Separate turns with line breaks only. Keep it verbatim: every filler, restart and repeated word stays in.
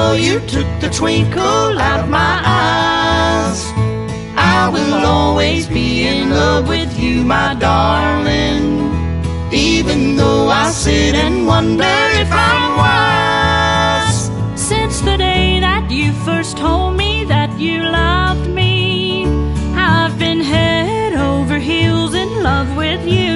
though you took the twinkle out of my eyes, I will always be in love with you, my darling, even though I sit and wonder if I'm wise.
Since the day that you first told me that you loved me, I've been head over heels in love with you.